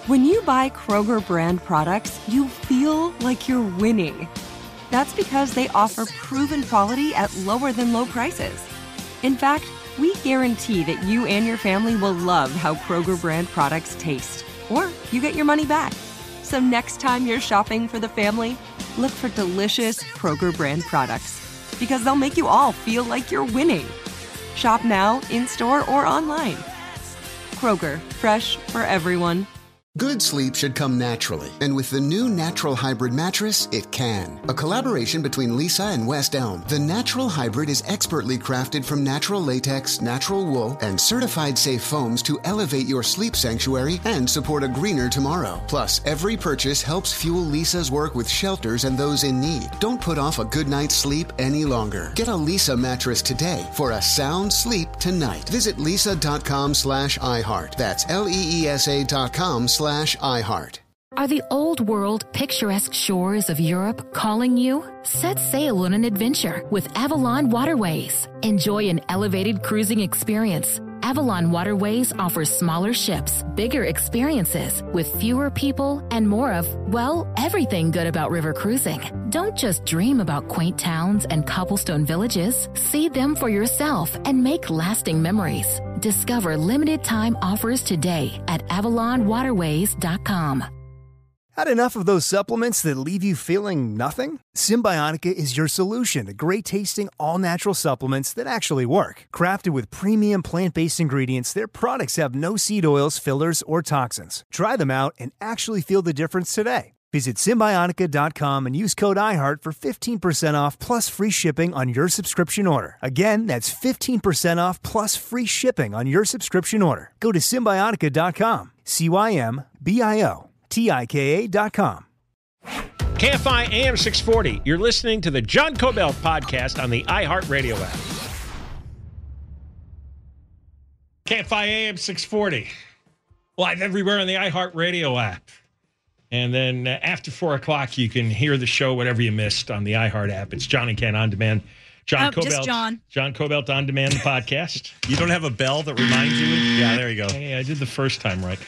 When you buy Kroger brand products, you feel like you're winning. That's because they offer proven quality at lower than low prices. In fact, we guarantee that you and your family will love how Kroger brand products taste, or you get your money back. So next time you're shopping for the family, look for delicious Kroger brand products, because they'll make you all feel like you're winning. Shop now, in-store, or online. Kroger, fresh for everyone. Good sleep should come naturally, and with the new Natural Hybrid mattress, it can. A collaboration between Lisa and West Elm, the Natural Hybrid is expertly crafted from natural latex, natural wool, and certified safe foams to elevate your sleep sanctuary and support a greener tomorrow. Plus, every purchase helps fuel Lisa's work with shelters and those in need. Don't put off a good night's sleep any longer. Get a Lisa mattress today for a sound sleep tonight. Visit lisa.com/iHeart. That's LEESA.com/iHeart. Are the old world, picturesque shores of Europe calling you? Set sail on an adventure with Avalon Waterways. Enjoy an elevated cruising experience. Avalon Waterways offers smaller ships, bigger experiences, with fewer people and more of, well, everything good about river cruising. Don't just dream about quaint towns and cobblestone villages. See them for yourself and make lasting memories. Discover limited time offers today at avalonwaterways.com. Had enough of those supplements that leave you feeling nothing? Symbiotica is your solution to great-tasting, all-natural supplements that actually work. Crafted with premium plant-based ingredients, their products have no seed oils, fillers, or toxins. Try them out and actually feel the difference today. Visit Symbiotica.com and use code IHEART for 15% off plus free shipping on your subscription order. Again, that's 15% off plus free shipping on your subscription order. Go to Symbiotica.com, CYMBIOTIKA.com. KFI AM 640. You're listening to the John Kobylt podcast on the iHeartRadio app. KFI AM 640. Live everywhere on the iHeartRadio app. And then after 4 o'clock, you can hear the show, whatever you missed, on the iHeart app. It's John and Ken On Demand. John Kobylt. Just John. John Kobylt On Demand, the podcast. You don't have a bell that reminds you? Yeah, there you go. Hey, I did the first time right.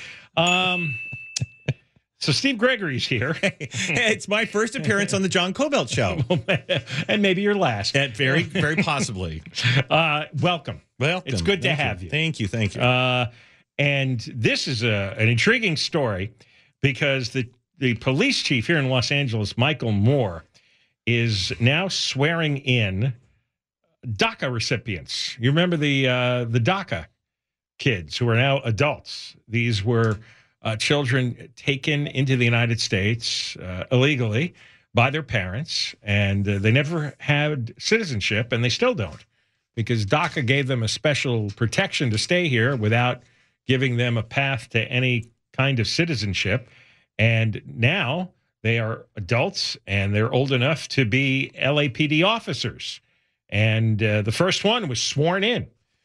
So Steve Gregory's here. Hey, it's my first appearance on the John Kobylt Show. And maybe your last. And very, very possibly. Welcome. It's good to have you. Thank you. And this is an intriguing story because the police chief here in Los Angeles, Michael Moore, is now swearing in DACA recipients. You remember the DACA kids who are now adults. These were children taken into the United States illegally by their parents, and they never had citizenship, and they still don't, because DACA gave them a special protection to stay here without giving them a path to any kind of citizenship. And now they are adults, and they're old enough to be LAPD officers. And the first one was sworn in.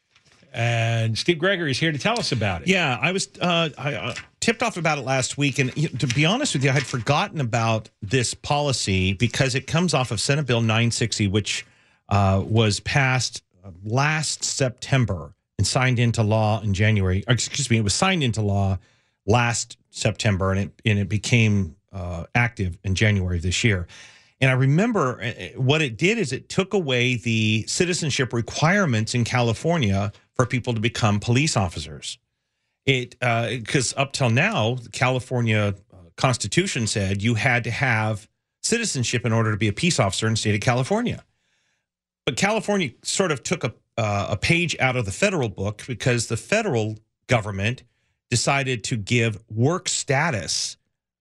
And Steve Gregory is here to tell us about it. Yeah, I was I tipped off about it last week. And to be honest with you, I had forgotten about this policy because it comes off of Senate Bill 960, which was passed last September and signed into law in January. Excuse me, it was signed into law last September, and it became active in January of this year. And I remember what it did is it took away the citizenship requirements in California for people to become police officers. Because up till now, the California Constitution said you had to have citizenship in order to be a peace officer in the state of California. But California sort of took a page out of the federal book because the federal government decided to give work status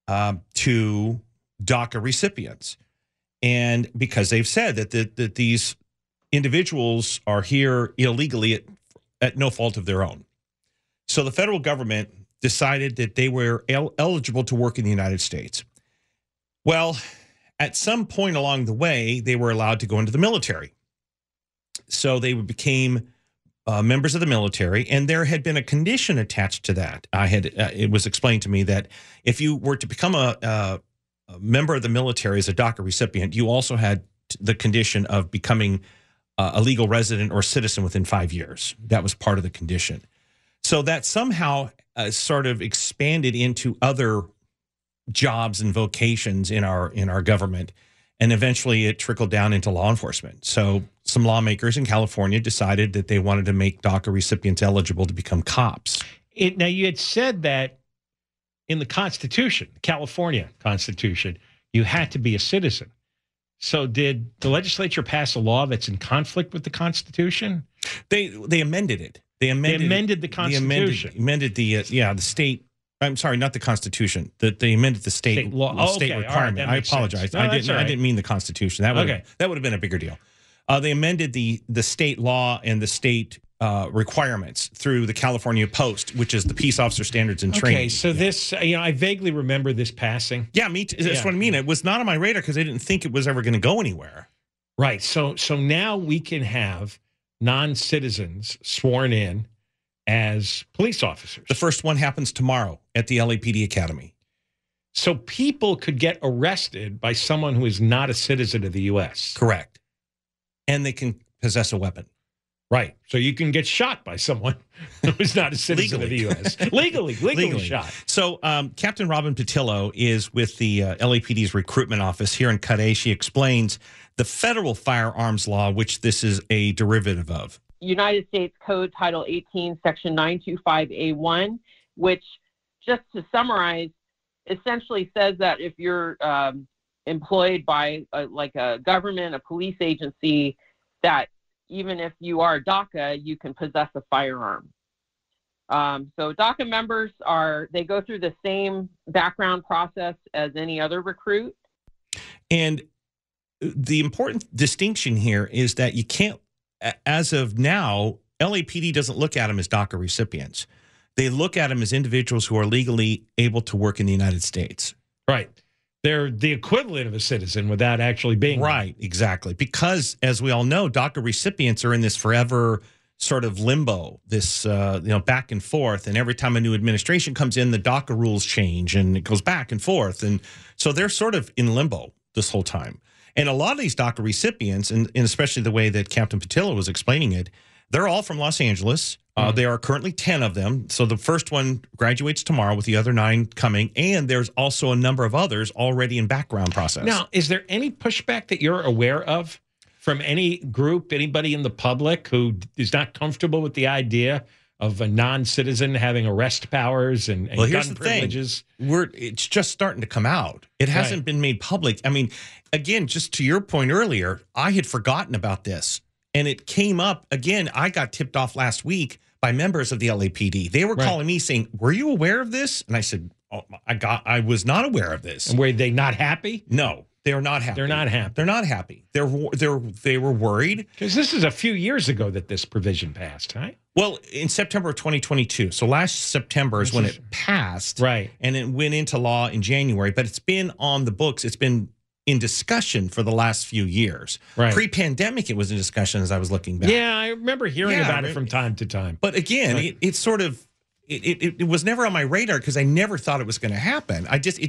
to DACA recipients. And because they've said that these individuals are here illegally at no fault of their own. So the federal government decided that they were eligible to work in the United States. Well, at some point along the way, they were allowed to go into the military. So they became members of the military, and there had been a condition attached to that. It was explained to me that if you were to become a member of the military as a DACA recipient, you also had the condition of becoming a legal resident or citizen within 5 years. That was part of the condition. So that somehow sort of expanded into other jobs and vocations in our government, and eventually it trickled down into law enforcement. So some lawmakers in California decided that they wanted to make DACA recipients eligible to become cops. Now, you had said that in the Constitution, California Constitution, you had to be a citizen. So did the legislature pass a law that's in conflict with the Constitution? They amended it. They amended the Constitution. Amended the state. I'm sorry, not the Constitution. They amended the state law, the state requirement. Right, I apologize. No, I didn't mean the Constitution. That would have been a bigger deal. They amended the state law and the state requirements through the California Post, which is the Peace Officer Standards and Training. Okay, so this, I vaguely remember this passing. Yeah, me too. That's what I mean. It was not on my radar because I didn't think it was ever going to go anywhere. Right. So now we can have non-citizens sworn in as police officers. The first one happens tomorrow at the LAPD Academy. So people could get arrested by someone who is not a citizen of the U.S. Correct. And they can possess a weapon. Right. So you can get shot by someone who is not a citizen of the U.S. Legally shot. So Captain Robin Patillo is with the LAPD's recruitment office here in Cudahy. She explains the federal firearms law, which this is a derivative of. United States Code Title 18, Section 925A1, which, just to summarize, essentially says that if you're employed by a government, a police agency, that even if you are DACA, you can possess a firearm. So DACA members they go through the same background process as any other recruit. And the important distinction here is that you can't, as of now, LAPD doesn't look at them as DACA recipients. They look at them as individuals who are legally able to work in the United States. Right. They're the equivalent of a citizen without actually being right. Exactly. Because, as we all know, DACA recipients are in this forever sort of limbo, this back and forth. And every time a new administration comes in, the DACA rules change and it goes back and forth. And so they're sort of in limbo this whole time. And a lot of these DACA recipients, and especially the way that Captain Patillo was explaining it, they're all from Los Angeles. There are currently 10 of them. So the first one graduates tomorrow with the other 9 coming. And there's also a number of others already in background process. Now, is there any pushback that you're aware of from any group, anybody in the public who is not comfortable with the idea of a non-citizen having arrest powers and gun privileges? It's just starting to come out. It hasn't been made public. I mean, again, just to your point earlier, I had forgotten about this. And it came up again. I got tipped off last week by members of the LAPD. They were calling me saying, "Were you aware of this?" And I said, "Oh, I was not aware of this." And were they not happy? No, they are not happy. They're not happy. They're not happy. They were worried because this is a few years ago that this provision passed, right? Well, in September of 2022. So last September is when it passed, right? And it went into law in January. But it's been on the books. It's been in discussion for the last few years. Right. Pre-pandemic, it was in discussion as I was looking back. Yeah, I remember hearing about it from time to time. But again, it sort of, it was never on my radar because I never thought it was going to happen. I guess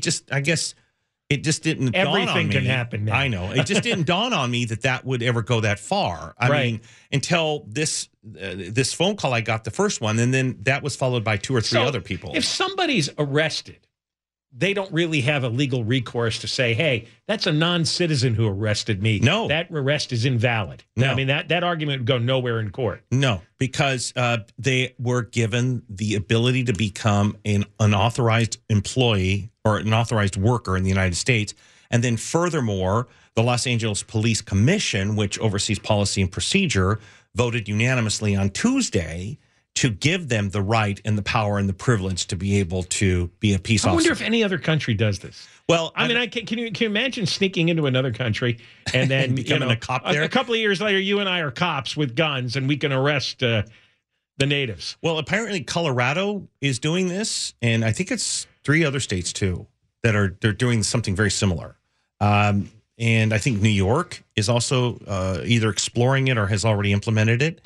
it just didn't dawn on me. Everything can happen now. I know. It just didn't dawn on me that would ever go that far. I mean, until this phone call I got, the first one, and then that was followed by 2 or 3 other people. If somebody's arrested, they don't really have a legal recourse to say, hey, that's a non-citizen who arrested me. No. That arrest is invalid. No. I mean, that argument would go nowhere in court. No, because they were given the ability to become an unauthorized employee or an authorized worker in the United States. And then furthermore, the Los Angeles Police Commission, which oversees policy and procedure, voted unanimously on Tuesday to give them the right and the power and the privilege to be able to be a peace officer. I wonder if any other country does this. Well, I mean, can you imagine sneaking into another country and then becoming a cop there? A couple of years later, you and I are cops with guns and we can arrest the natives. Well, apparently Colorado is doing this, and I think it's 3 other states too they're doing something very similar. And I think New York is also either exploring it or has already implemented it.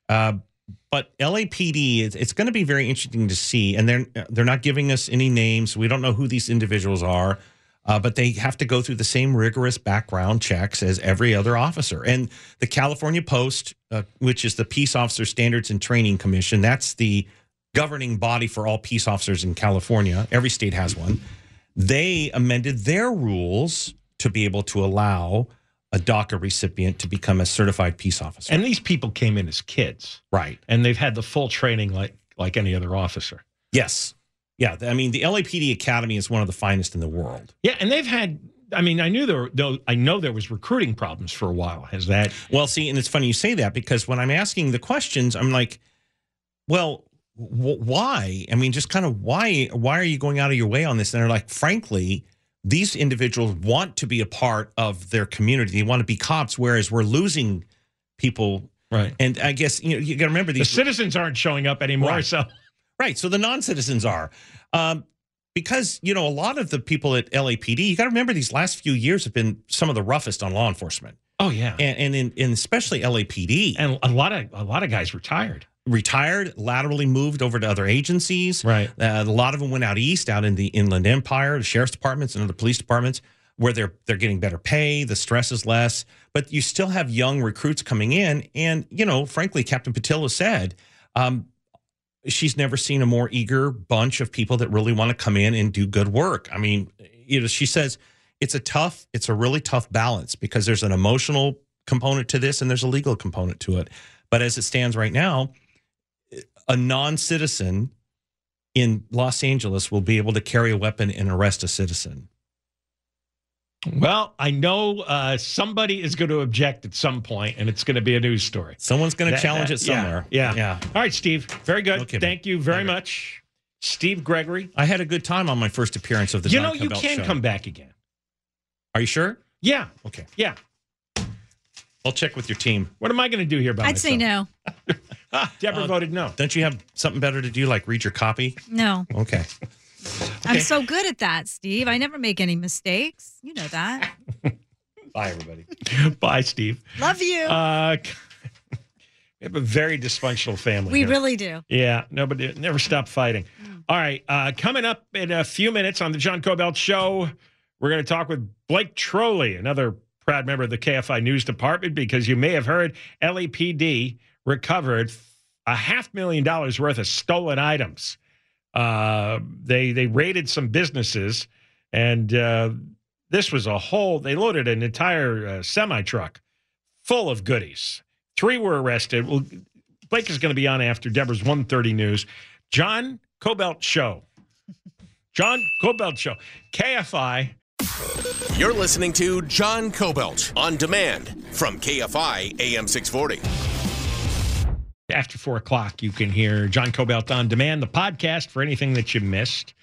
But LAPD, it's going to be very interesting to see, and they're not giving us any names. We don't know who these individuals are, but they have to go through the same rigorous background checks as every other officer. And the California Post, which is the Peace Officer Standards and Training Commission, that's the governing body for all peace officers in California. Every state has one. They amended their rules to be able to allow a DACA recipient to become a certified peace officer. And these people came in as kids. Right. And they've had the full training like any other officer. Yes. Yeah. I mean, the LAPD Academy is one of the finest in the world. Yeah. And they've had, I mean, I know there was recruiting problems for a while. Has that? Well, see, and it's funny you say that, because when I'm asking the questions, I'm like, well, why? I mean, just kind of why are you going out of your way on this? And they're like, frankly, these individuals want to be a part of their community. They want to be cops, whereas we're losing people. Right. And I guess, you got to remember the citizens aren't showing up anymore. Right. So, right. So the non-citizens are. Because, a lot of the people at LAPD, you got to remember these last few years have been some of the roughest on law enforcement. Oh, yeah. And in especially LAPD. And a lot of guys retired, laterally moved over to other agencies. Right. A lot of them went out east, out in the Inland Empire, the sheriff's departments and other police departments, where they're getting better pay, the stress is less, but you still have young recruits coming in. And, frankly, Captain Patil said, she's never seen a more eager bunch of people that really want to come in and do good work. I mean, she says it's a really tough balance, because there's an emotional component to this and there's a legal component to it. But as it stands right now, a non-citizen in Los Angeles will be able to carry a weapon and arrest a citizen. Well, I know somebody is going to object at some point, and it's going to be a news story. Someone's going to challenge it somewhere. Yeah. All right, Steve. Very good. Okay, Thank you very much. Steve Gregory. I had a good time on my first appearance of the John You Cobelt can show. come back again. Are you sure? Yeah. Okay. Yeah. I'll check with your team. What am I going to do here by I'd myself? say no. Deborah voted no. Don't you have something better to do, like read your copy? No. Okay. I'm so good at that, Steve. I never make any mistakes. You know that. Bye, everybody. Bye, Steve. Love you. We have a very dysfunctional family. We here. really do. Yeah, nobody never stop fighting. All right, coming up in a few minutes on the John Cobelt Show, we're going to talk with Blake Trolley, another proud member of the KFI News Department, because you may have heard LAPD recovered $500,000 worth of stolen items. They raided some businesses, and this was they loaded an entire semi-truck full of goodies. 3 were arrested. Well, Blake is going to be on after Deborah's 1:30 news. John Cobelt Show. John Cobelt Show. KFI. You're listening to John Cobelt on demand from KFI AM 640. After 4 o'clock, you can hear John Cobelt on demand, the podcast for anything that you missed.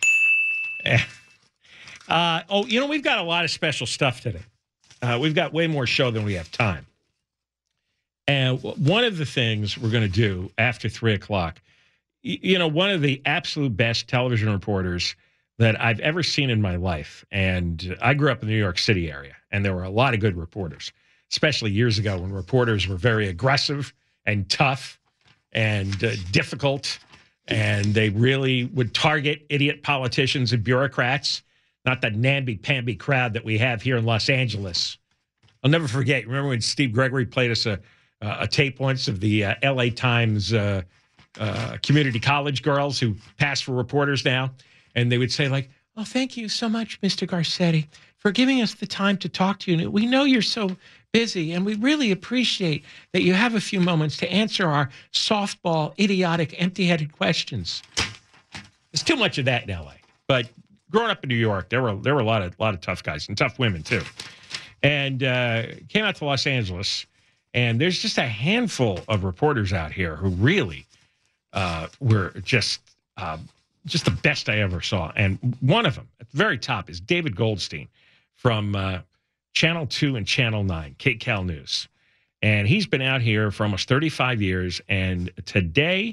We've got a lot of special stuff today. We've got way more show than we have time. And one of the things we're going to do after 3 o'clock, one of the absolute best television reporters that I've ever seen in my life. And I grew up in the New York City area, and there were a lot of good reporters, especially years ago when reporters were very aggressive and tough and difficult, and they really would target idiot politicians and bureaucrats, not that namby-pamby crowd that we have here in Los Angeles. I'll never forget. Remember when Steve Gregory played us a tape once of the LA Times community college girls who pass for reporters now? And they would say, like, oh, thank you so much, Mr. Garcetti, for giving us the time to talk to you. We know you're so busy, and we really appreciate that you have a few moments to answer our softball, idiotic, empty-headed questions. There's too much of that in LA. But growing up in New York, there were a lot of tough guys and tough women too. And came out to Los Angeles, and there's just a handful of reporters out here who really were just the best I ever saw. And one of them at the very top is David Goldstein from Channel 2 and Channel 9, KCAL News. And he's been out here for almost 35 years. And today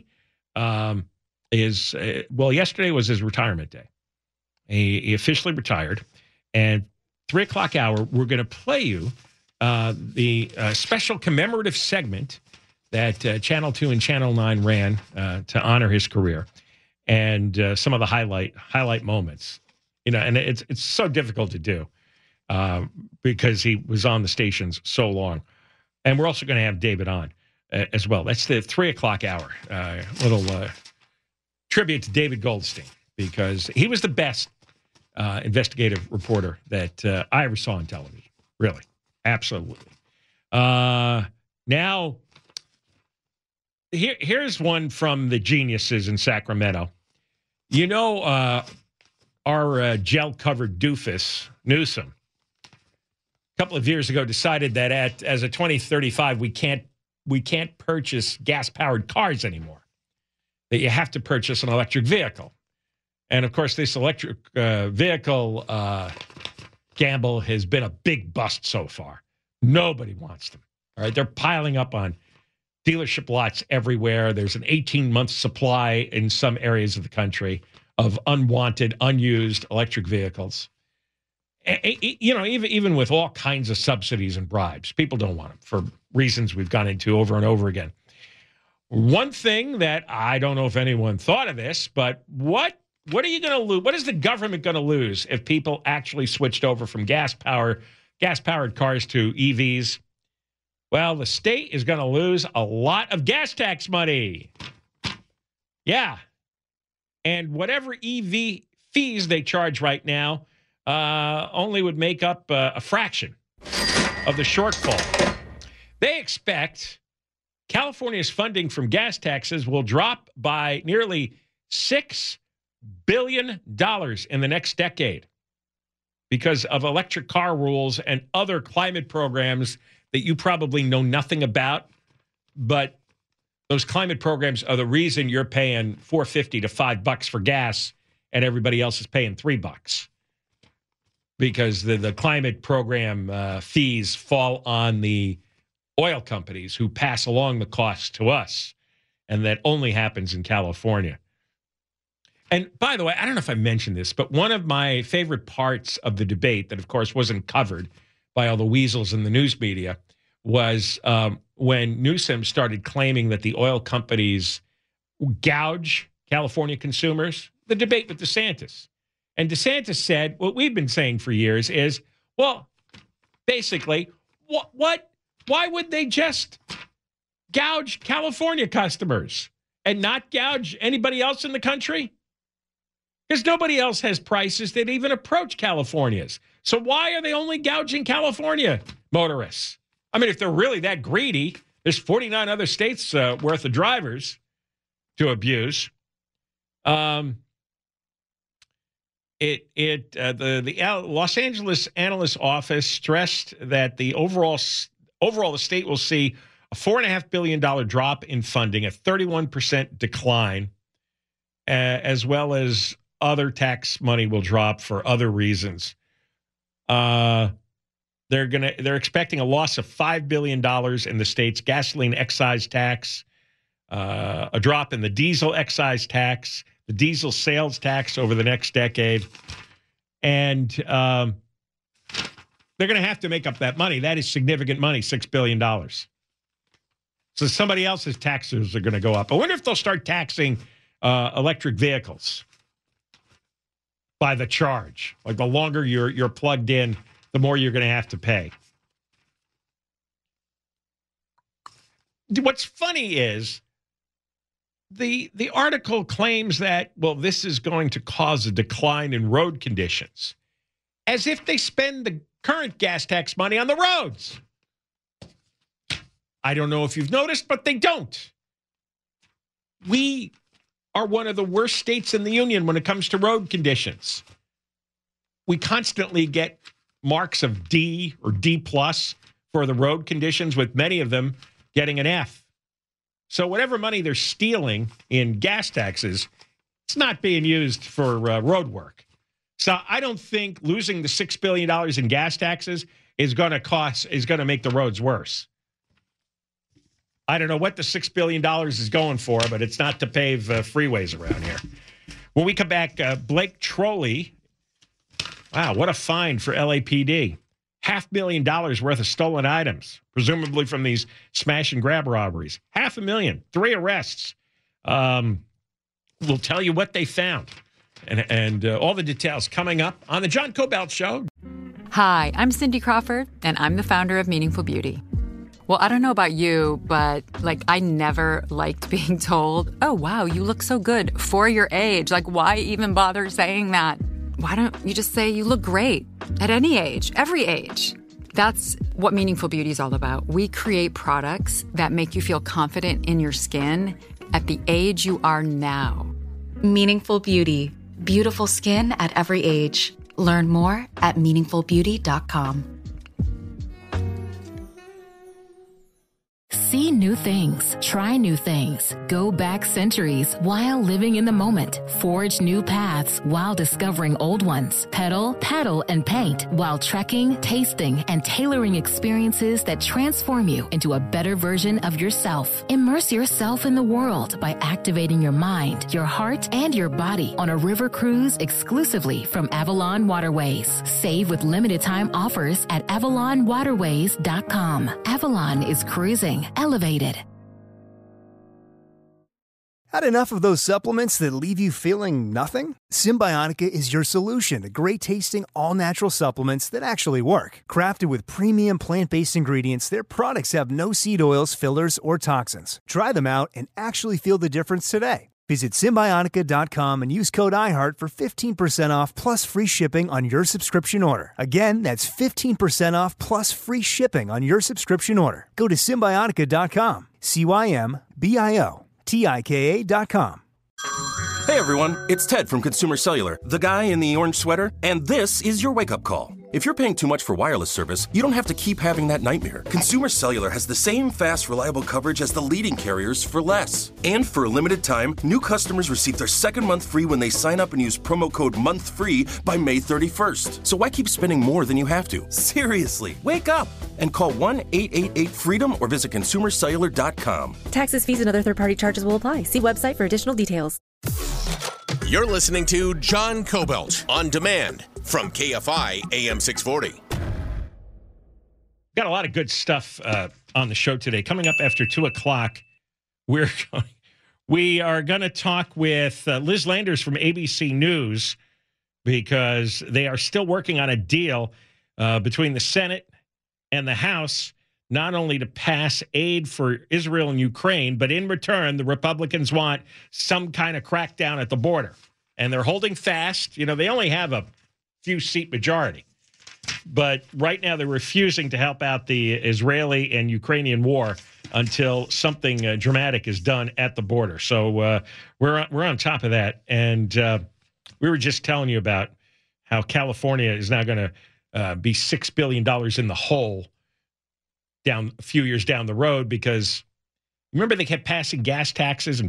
yesterday was his retirement day. He officially retired. And 3 o'clock hour, we're going to play you the special commemorative segment that Channel 2 and Channel 9 ran to honor his career, and some of the highlight moments. And it's so difficult to do because he was on the stations so long. And we're also going to have David on as well. That's the 3 o'clock hour. Little tribute to David Goldstein, because he was the best investigative reporter that I ever saw on television. Really. Absolutely. Now, here's one from the geniuses in Sacramento. You know, our gel-covered doofus, Newsom, a couple of years ago decided that as of 2035, we can't purchase gas-powered cars anymore, that you have to purchase an electric vehicle. And, of course, this electric vehicle gamble has been a big bust so far. Nobody wants them. All right, they're piling up on dealership lots everywhere. There's an 18-month supply in some areas of the country of unwanted, unused electric vehicles. You know, even with all kinds of subsidies and bribes, people don't want them for reasons we've gone into over and over again. One thing that I don't know if anyone thought of this, but what are you going to lose? What is the government going to lose if people actually switched over from gas-powered cars to EVs? Well, the state is going to lose a lot of gas tax money. Yeah. And whatever EV fees they charge right now only would make up a fraction of the shortfall. They expect California's funding from gas taxes will drop by nearly $6 billion in the next decade because of electric car rules and other climate programs that you probably know nothing about, but those climate programs are the reason you're paying $4.50 to $5 for gas and everybody else is paying $3 because the climate program fees fall on the oil companies who pass along the costs to us, and that only happens in California. And by the way, I don't know if I mentioned this, but one of my favorite parts of the debate that, of course, wasn't covered by all the weasels in the news media was when Newsom started claiming that the oil companies gouge California consumers, the debate with DeSantis. And DeSantis said, what we've been saying for years is, well, basically, why would they just gouge California customers and not gouge anybody else in the country? Because nobody else has prices that even approach California's. So why are they only gouging California motorists? I mean, if they're really that greedy, there's 49 other states worth of drivers to abuse. The Los Angeles Analyst Office stressed that the overall the state will see a $4.5 billion drop in funding, a 31% decline, as well as other tax money will drop for other reasons. They're expecting a loss of $5 billion in the state's gasoline excise tax, a drop in the diesel excise tax, the diesel sales tax over the next decade, and they're going to have to make up that money. That is significant money, $6 billion. So somebody else's taxes are going to go up. I wonder if they'll start taxing electric vehicles by the charge. Like the longer you're plugged in, the more you're going to have to pay. What's funny is the article claims that, well, this is going to cause a decline in road conditions, as if they spend the current gas tax money on the roads. I don't know if you've noticed, but they don't. We are one of the worst states in the union when it comes to road conditions. We constantly get marks of D or D plus for the road conditions, with many of them getting an F. So whatever money they're stealing in gas taxes, it's not being used for road work. So I don't think losing the $6 billion in gas taxes is going to make the roads worse. I don't know what the $6 billion is going for, but it's not to pave freeways around here. When we come back, Blake Trolley, wow, what a find for LAPD. $500,000 worth of stolen items, presumably from these smash and grab robberies. $500,000, 3 arrests. We'll tell you what they found and all the details coming up on the John Cobelt Show. Hi, I'm Cindy Crawford, and I'm the founder of Meaningful Beauty. Well, I don't know about you, but I never liked being told, oh, wow, you look so good for your age. Why even bother saying that? Why don't you just say you look great at any age, every age? That's what Meaningful Beauty is all about. We create products that make you feel confident in your skin at the age you are now. Meaningful Beauty. Beautiful skin at every age. Learn more at meaningfulbeauty.com. See new things, try new things, go back centuries while living in the moment, forge new paths while discovering old ones, pedal, paddle, and paint while trekking, tasting, and tailoring experiences that transform you into a better version of yourself. Immerse yourself in the world by activating your mind, your heart, and your body on a river cruise exclusively from Avalon Waterways. Save with limited time offers at AvalonWaterways.com. Avalon is cruising elevated. Had enough of those supplements that leave you feeling nothing? Symbiotica is your solution to great-tasting, all-natural supplements that actually work. Crafted with premium plant-based ingredients, their products have no seed oils, fillers, or toxins. Try them out and actually feel the difference today. Visit Symbiotica.com and use code IHEART for 15% off plus free shipping on your subscription order. Again, that's 15% off plus free shipping on your subscription order. Go to Symbiotica.com, Symbiotika.com. Hey everyone, it's Ted from Consumer Cellular, the guy in the orange sweater, and this is your wake-up call. If you're paying too much for wireless service, you don't have to keep having that nightmare. Consumer Cellular has the same fast, reliable coverage as the leading carriers for less. And for a limited time, new customers receive their second month free when they sign up and use promo code MONTHFREE by May 31st. So why keep spending more than you have to? Seriously, wake up and call 1-888-FREEDOM or visit consumercellular.com. Taxes, fees, and other third-party charges will apply. See website for additional details. You're listening to John Kobylt on demand from KFI AM 640. Got a lot of good stuff on the show today. Coming up after 2 o'clock, we are going to talk with Liz Landers from ABC News because they are still working on a deal between the Senate and the House, not only to pass aid for Israel and Ukraine, but in return, the Republicans want some kind of crackdown at the border. And they're holding fast. You know, they only have a few seat majority. But right now, they're refusing to help out the Israeli and Ukrainian war until something dramatic is done at the border. So we're on top of that. And we were just telling you about how California is now going to be $6 billion in the hole down a few years down the road, because remember they kept passing gas taxes,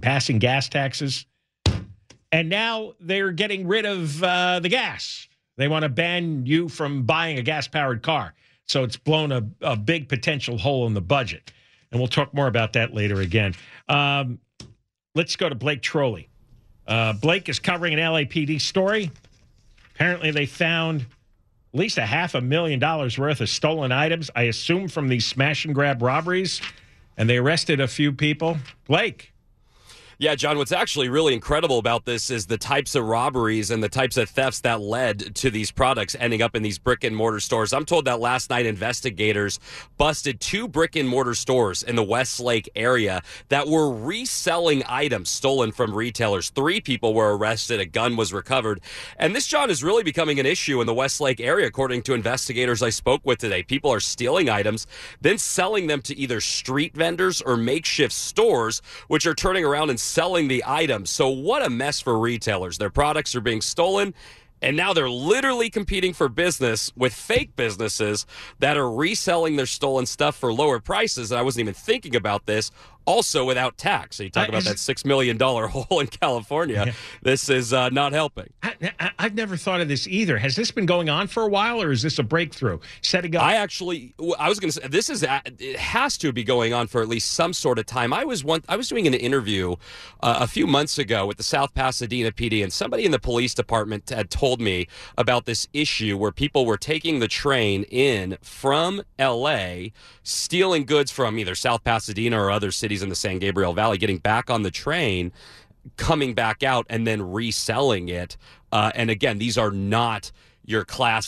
and now they're getting rid of the gas. They want to ban you from buying a gas-powered car. So it's blown a big potential hole in the budget. And we'll talk more about that later again. Let's go to Blake Trolley. Blake is covering an LAPD story. Apparently they found at least $500,000 worth of stolen items, I assume from these smash and grab robberies, and they arrested a few people. Blake. Yeah, John, what's actually really incredible about this is the types of robberies and the types of thefts that led to these products ending up in these brick and mortar stores. I'm told that last night investigators busted 2 brick and mortar stores in the Westlake area that were reselling items stolen from retailers. 3 people were arrested. A gun was recovered. And this, John, is really becoming an issue in the Westlake area, according to investigators I spoke with today. People are stealing items, then selling them to either street vendors or makeshift stores, which are turning around and selling the items. So what a mess for retailers. Their products are being stolen, and now they're literally competing for business with fake businesses that are reselling their stolen stuff for lower prices. And I wasn't even thinking about this. Also without tax. So you talk about that $6 million hole in California. Yeah. This is not helping. I've never thought of this either. Has this been going on for a while, or is this a breakthrough? Setting up. I was going to say, it has to be going on for at least some sort of time. I was doing an interview a few months ago with the South Pasadena PD, and somebody in the police department had told me about this issue where people were taking the train in from L.A., stealing goods from either South Pasadena or other cities in the San Gabriel Valley, getting back on the train, coming back out, and then reselling it. And again, these are not your classic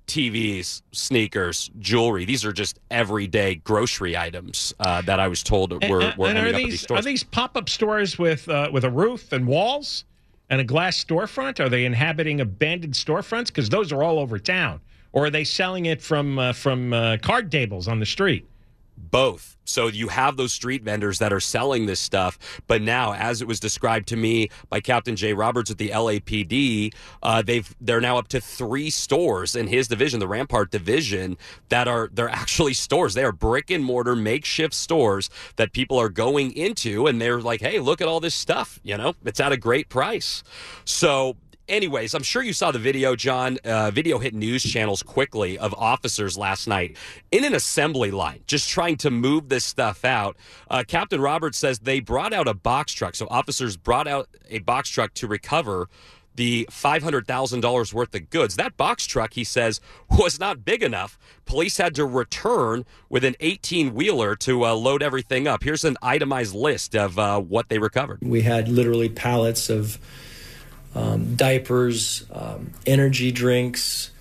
TVs, sneakers, jewelry. These are just everyday grocery items that I was told were ending up at these stores. Are these pop-up stores with a roof and walls and a glass storefront? Are they inhabiting abandoned storefronts? Because those are all over town. Or are they selling it from card tables on the street? Both. So you have those street vendors that are selling this stuff, but now, as it was described to me by Captain Jay Roberts at the LAPD, they're now up to 3 stores in his division, the Rampart division, they're actually stores. They are brick and mortar makeshift stores that people are going into, and they're like, hey, look at all this stuff. It's at a great price. So anyways, I'm sure you saw the video, John. Video hit news channels quickly of officers last night in an assembly line, just trying to move this stuff out. Captain Roberts says they brought out a box truck. So officers brought out a box truck to recover the $500,000 worth of goods. That box truck, he says, was not big enough. Police had to return with an 18-wheeler to load everything up. Here's an itemized list of what they recovered. We had literally pallets of diapers, energy drinks,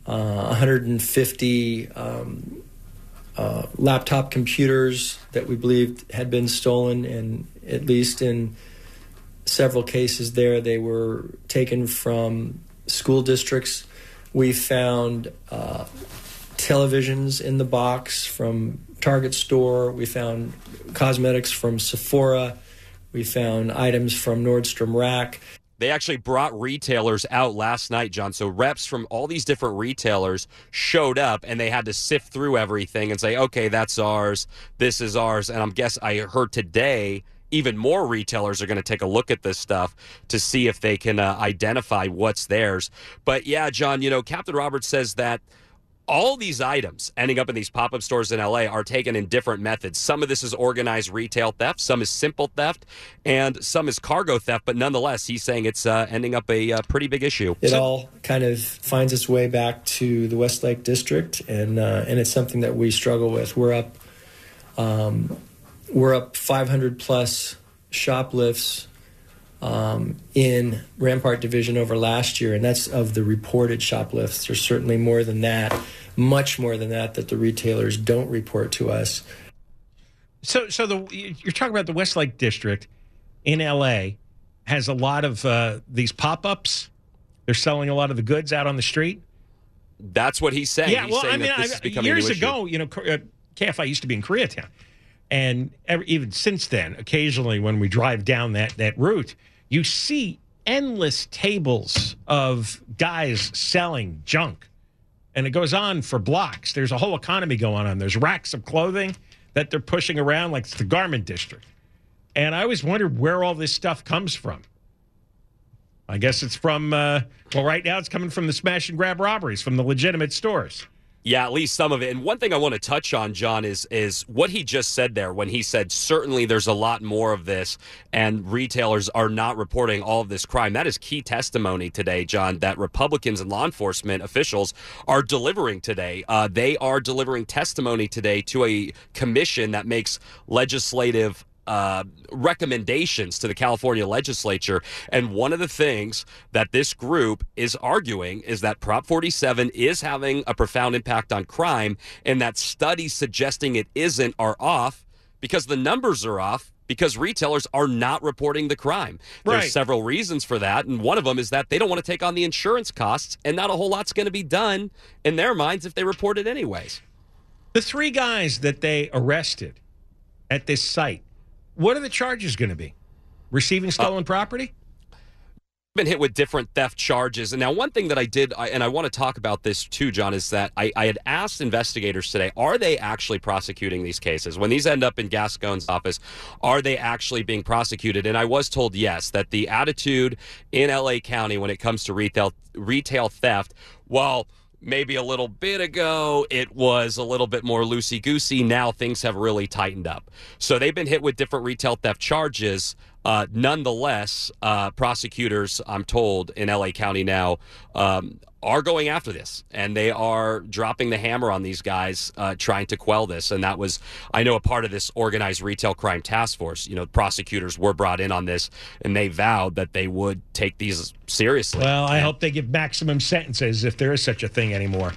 150 laptop computers that we believed had been stolen, and at least in several cases there, they were taken from school districts. We found televisions in the box from Target store. We found cosmetics from Sephora. We found items from Nordstrom Rack. They actually brought retailers out last night, John. So reps from all these different retailers showed up, and they had to sift through everything and say, okay, that's ours, this is ours. And I heard today even more retailers are going to take a look at this stuff to see if they can identify what's theirs. But yeah, John, Captain Roberts says that all these items ending up in these pop-up stores in LA are taken in different methods. Some of this is organized retail theft, some is simple theft, and some is cargo theft. But nonetheless, he's saying it's ending up a pretty big issue. It all kind of finds its way back to the Westlake District, and it's something that we struggle with. We're up 500 plus shoplifts in Rampart Division over last year, and that's of the reported shoplifts. There's certainly more than that, much more than that the retailers don't report to us. So you're talking about the Westlake District in LA has a lot of these pop-ups. They're selling a lot of the goods out on the street. That's what he's saying. Yeah, he's saying that this is becoming years a new ago, KFI used to be in Koreatown, and even since then, occasionally when we drive down that route, you see endless tables of guys selling junk, and it goes on for blocks. There's a whole economy going on. There's racks of clothing that they're pushing around like it's the garment district. And I always wondered where all this stuff comes from. I guess it's from, right now it's coming from the smash and grab robberies from the legitimate stores. Yeah, at least some of it. And one thing I want to touch on, John, is what he just said there when he said certainly there's a lot more of this and retailers are not reporting all of this crime. That is key testimony today, John, that Republicans and law enforcement officials are delivering today. They are delivering testimony today to a commission that makes legislative recommendations to the California legislature. And one of the things that this group is arguing is that Prop 47 is having a profound impact on crime, and that studies suggesting it isn't are off because the numbers are off because retailers are not reporting the crime. There's several reasons for that, and one of them is that they don't want to take on the insurance costs, and not a whole lot's going to be done in their minds if they report it anyways. The 3 guys that they arrested at this site, what are the charges going to be? Receiving stolen property? Been hit with different theft charges. And now one thing that I did, and I want to talk about this too, John, is that I had asked investigators today, are they actually prosecuting these cases? When these end up in Gascon's office, are they actually being prosecuted? And I was told yes, that the attitude in LA County when it comes to retail theft, well, maybe a little bit ago, it was a little bit more loosey-goosey. Now things have really tightened up. So they've been hit with different retail theft charges. Nonetheless, prosecutors, I'm told, in LA County now are going after this, and they are dropping the hammer on these guys trying to quell this. And that was, I know, a part of this organized retail crime task force. Prosecutors were brought in on this, and they vowed that they would take these seriously. Well, I hope they give maximum sentences if there is such a thing anymore.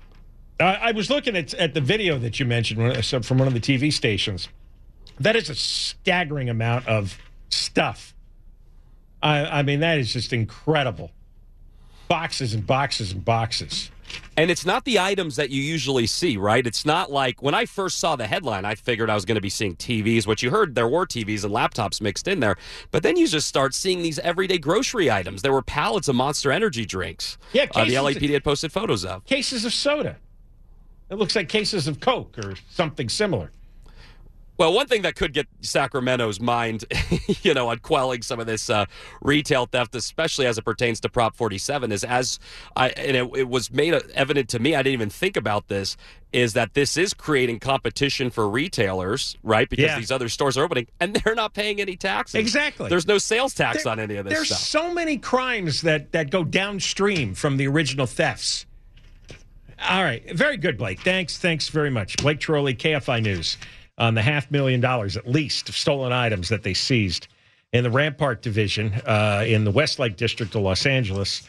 I was looking at the video that you mentioned from one of the TV stations. That is a staggering amount of stuff. I mean, that is just incredible. Boxes and boxes and boxes. And it's not the items that you usually see, right? It's not like when I first saw the headline, I figured I was going to be seeing TVs, which you heard there were TVs and laptops mixed in there. But then you just start seeing these everyday grocery items. There were pallets of Monster Energy drinks. Yeah, the LAPD had posted photos of. Cases of soda. It looks like cases of Coke or something similar. Well, one thing that could get Sacramento's mind, on quelling some of this retail theft, especially as it pertains to Prop 47, is it was made evident to me, I didn't even think about this, is that this is creating competition for retailers, right? Because these other stores are opening, and they're not paying any taxes. Exactly. There's no sales tax on any of this there's stuff. There's so many crimes that go downstream from the original thefts. All right. Very good, Blake. Thanks very much. Blake Trolley, KFI News. On the $500,000 at least of stolen items that they seized in the Rampart Division in the Westlake District of Los Angeles.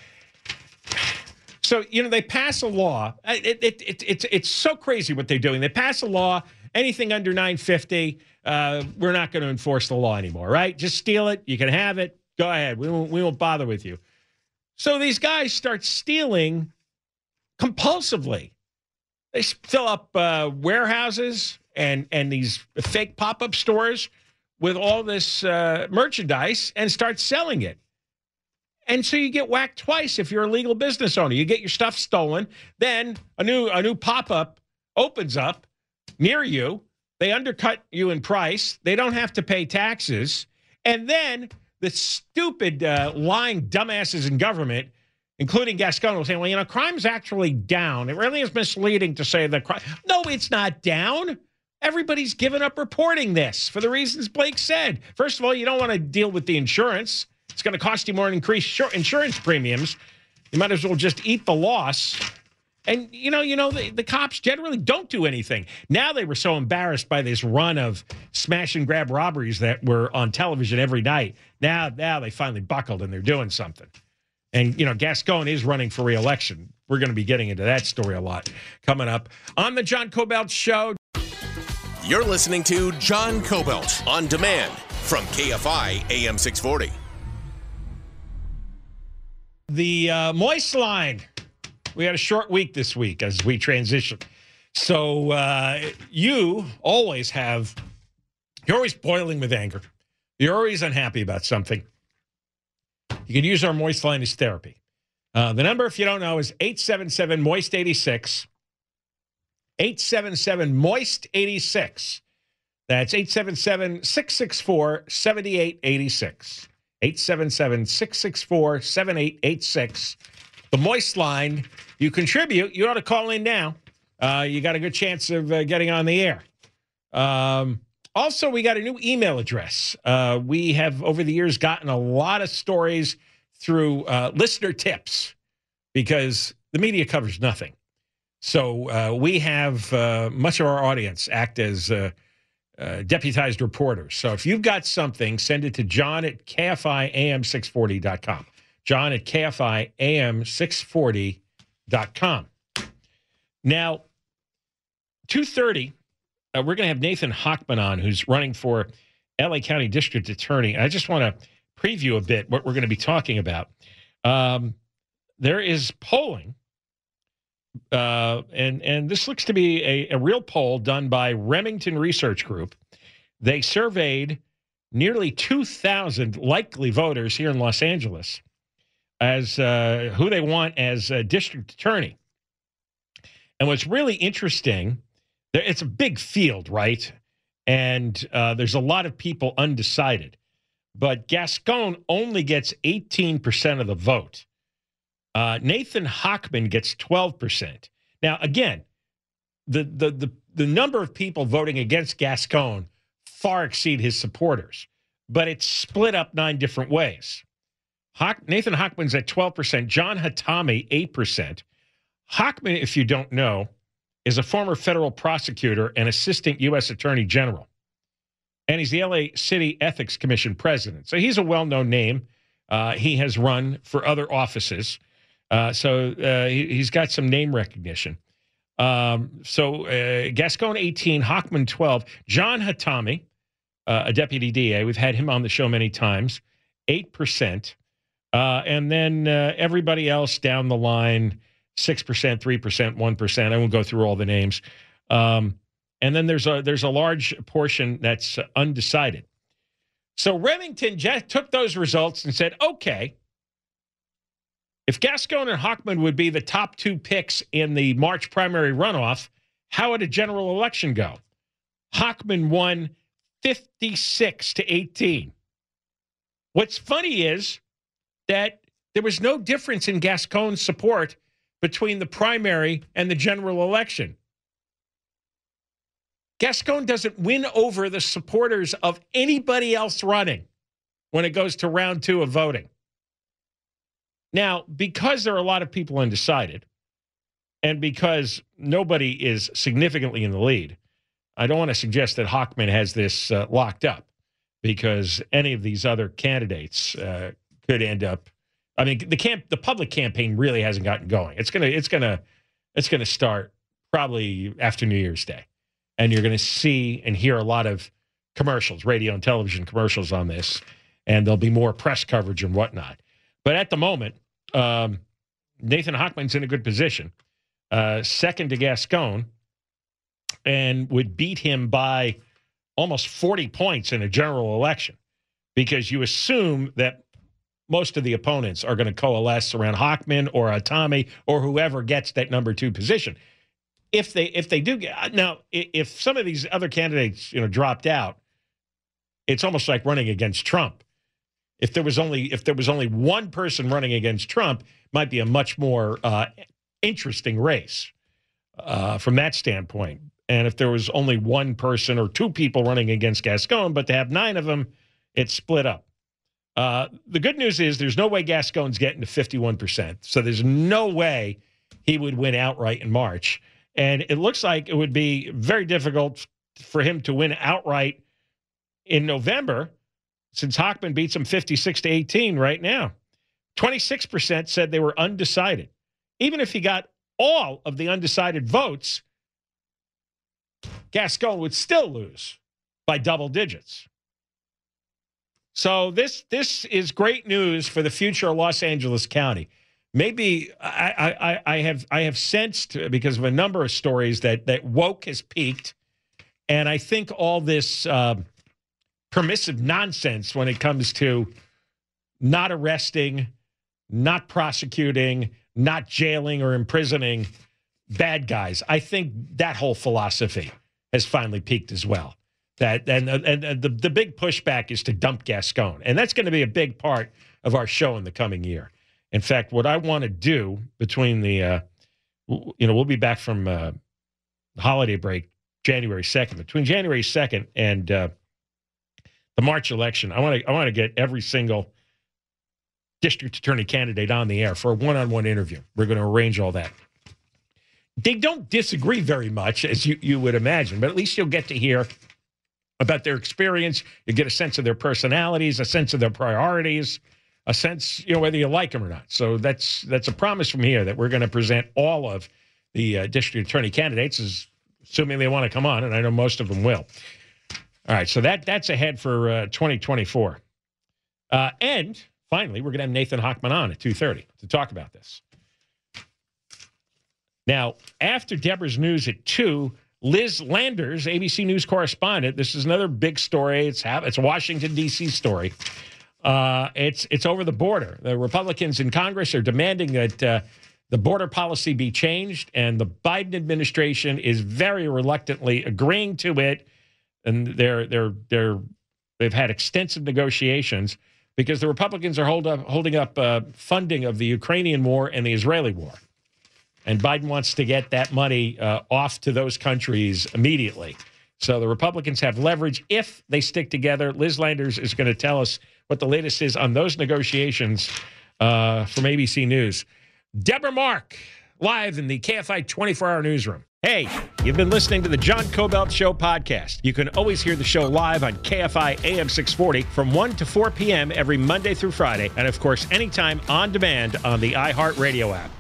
So, they pass a law. It's so crazy what they're doing. They pass a law, anything under $950, we're not going to enforce the law anymore, right? Just steal it. You can have it. Go ahead. We won't bother with you. So these guys start stealing compulsively. They fill up warehouses and these fake pop-up stores with all this merchandise and start selling it. And so you get whacked twice if you're a legal business owner. You get your stuff stolen, then a new pop-up opens up near you. They undercut you in price. They don't have to pay taxes. And then the stupid lying dumbasses in government, including Gascon, will say, well, crime's actually down. It really is misleading to say that crime. No, it's not down. Everybody's given up reporting this for the reasons Blake said. First of all, you don't want to deal with the insurance. It's going to cost you more in increased insurance premiums. You might as well just eat the loss. And, the cops generally don't do anything. Now they were so embarrassed by this run of smash and grab robberies that were on television every night. Now they finally buckled and they're doing something. And, Gascon is running for re-election. We're going to be getting into that story a lot coming up on the John Cobelt Show. You're listening to John Cobelt on demand from KFI AM 640. The Moist Line. We had a short week this week as we transition. So you're always boiling with anger. You're always unhappy about something. You can use our Moist Line as therapy. The number, if you don't know, is 877-MOIST-86. 877-MOIST-86. That's 877-664-7886. 877-664-7886. The Moist Line. You contribute. You ought to call in now. You got a good chance of getting on the air. Also, we got a new email address. We have, over the years, gotten a lot of stories through listener tips because the media covers nothing. So we have much of our audience act as deputized reporters. So if you've got something, send it to John at KFIAM640.com. John at KFIAM640.com. Now, 2:30, we're going to have Nathan Hochman on, who's running for LA County District Attorney. I just want to preview a bit what we're going to be talking about. There is polling, and this looks to be a real poll done by Remington Research Group. They surveyed nearly 2,000 likely voters here in Los Angeles as who they want as a district attorney. And what's really interesting, it's a big field, right? And there's a lot of people undecided. But Gascon only gets 18% of the vote. Nathan Hochman gets 12%. Now, again, the number of people voting against Gascon far exceed his supporters, but it's split up 9 different ways. Nathan Hochman's at 12%. John Hatami, 8%. Hochman, if you don't know, is a former federal prosecutor and assistant U.S. Attorney General. And he's the L.A. City Ethics Commission president. So he's a well-known name. He has run for other offices. So he's got some name recognition. Gascon, 18, Hochman, 12. John Hatami, a deputy DA. We've had him on the show many times, 8%. And then everybody else down the line, 6%, 3%, 1%. I won't go through all the names. And then there's a large portion that's undecided. So Remington took those results and said, okay, if Gascon and Hochman would be the top two picks in the March primary runoff, how would a general election go? Hochman won 56-18. What's funny is that there was no difference in Gascon's support between the primary and the general election. Gascon doesn't win over the supporters of anybody else running when it goes to round two of voting. Now, because there are a lot of people undecided, and because nobody is significantly in the lead, I don't want to suggest that Hochman has this locked up, because any of these other candidates could end up. I mean, the public campaign really hasn't gotten going. It's gonna start probably after New Year's Day, and you're going to see and hear a lot of commercials, radio and television commercials on this, and there'll be more press coverage and whatnot. But at the moment, Nathan Hochman's in a good position, second to Gascon, and would beat him by almost 40 points in a general election, because you assume that most of the opponents are going to coalesce around Hochman or Hatami or whoever gets that number two position. If they do get, now, if some of these other candidates dropped out, it's almost like running against Trump. If there was only one person running against Trump, it might be a much more interesting race from that standpoint. And if there was only one person or two people running against Gascon, but to have 9 of them, it's split up. The good news is there's no way Gascon's getting to 51%. So there's no way he would win outright in March. And it looks like it would be very difficult for him to win outright in November, since Hochman beats him 56-18 right now. 26% said they were undecided. Even if he got all of the undecided votes, Gascon would still lose by double digits. So this is great news for the future of Los Angeles County. Maybe I have sensed, because of a number of stories, that woke has peaked, and I think all this permissive nonsense when it comes to not arresting, not prosecuting, not jailing or imprisoning bad guys, I think that whole philosophy has finally peaked as well. And the big pushback is to dump Gascon, and that's going to be a big part of our show in the coming year. In fact, what I want to do between the, we'll be back from holiday break January 2nd. Between January 2nd and the March election, I want to get every single district attorney candidate on the air for a one-on-one interview. We're going to arrange all that. They don't disagree very much, as you would imagine, but at least you'll get to hear about their experience. You get a sense of their personalities, a sense of their priorities, a sense, whether you like them or not. So that's a promise from here that we're going to present all of the district attorney candidates, assuming they want to come on, and I know most of them will. All right, so that's ahead for 2024. And finally, we're going to have Nathan Hochman on at 2:30 to talk about this. Now, after Deborah's news at 2, Liz Landers, ABC News correspondent, this is another big story. It's a Washington, D.C. story. It's over the border. The Republicans in Congress are demanding that the border policy be changed, and the Biden administration is very reluctantly agreeing to it. And they've had extensive negotiations because the Republicans are holding up funding of the Ukrainian war and the Israeli war. And Biden wants to get that money off to those countries immediately. So the Republicans have leverage if they stick together. Liz Landers is going to tell us what the latest is on those negotiations from ABC News. Deborah Mark, live in the KFI 24-hour newsroom. Hey, you've been listening to the John Cobelt Show podcast. You can always hear the show live on KFI AM 640 from 1 to 4 p.m. every Monday through Friday, and of course, anytime on demand on the iHeartRadio app.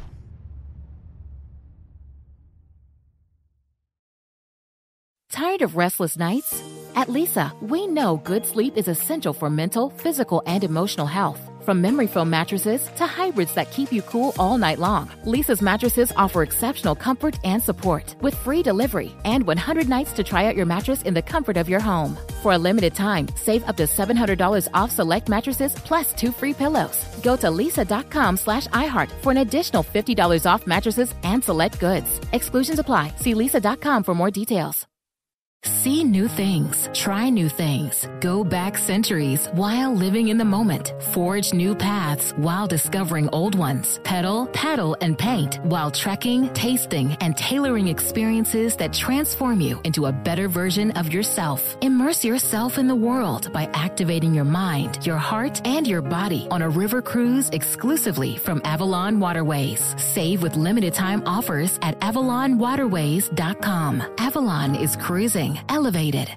Tired of restless nights? At Leesa, we know good sleep is essential for mental, physical, and emotional health. From memory foam mattresses to hybrids that keep you cool all night long, Leesa's mattresses offer exceptional comfort and support with free delivery and 100 nights to try out your mattress in the comfort of your home. For a limited time, save up to $700 off select mattresses plus 2 free pillows. Go to leesa.com/iHeart for an additional $50 off mattresses and select goods. Exclusions apply. See leesa.com for more details. See new things, try new things, go back centuries while living in the moment, forge new paths while discovering old ones, pedal, paddle, and paint while trekking, tasting, and tailoring experiences that transform you into a better version of yourself. Immerse yourself in the world by activating your mind, your heart, and your body on a river cruise exclusively from Avalon Waterways. Save with limited time offers at avalonwaterways.com. Avalon is cruising elevated.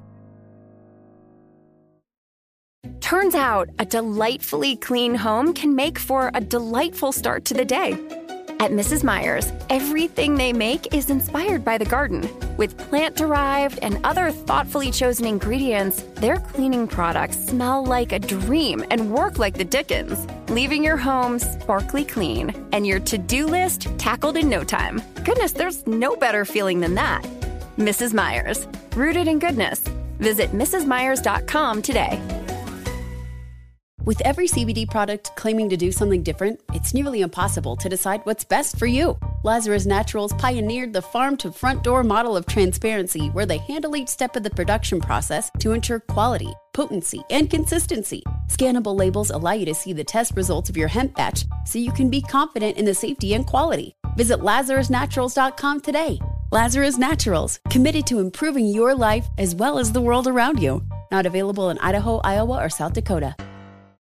Turns out a delightfully clean home can make for a delightful start to the day. At Mrs. Meyer's, everything they make is inspired by the garden. With plant-derived and other thoughtfully chosen ingredients, their cleaning products smell like a dream and work like the Dickens, leaving your home sparkly clean and your to-do list tackled in no time. Goodness, there's no better feeling than that. Mrs. Meyer's, rooted in goodness. Visit mrsmeyers.com today. With every CBD product claiming to do something different, it's nearly impossible to decide what's best for you. Lazarus Naturals pioneered the farm-to-front-door model of transparency, where they handle each step of the production process to ensure quality, potency, and consistency. Scannable labels allow you to see the test results of your hemp batch, so you can be confident in the safety and quality. Visit LazarusNaturals.com today. Lazarus Naturals, committed to improving your life as well as the world around you. Not available in Idaho, Iowa, or South Dakota.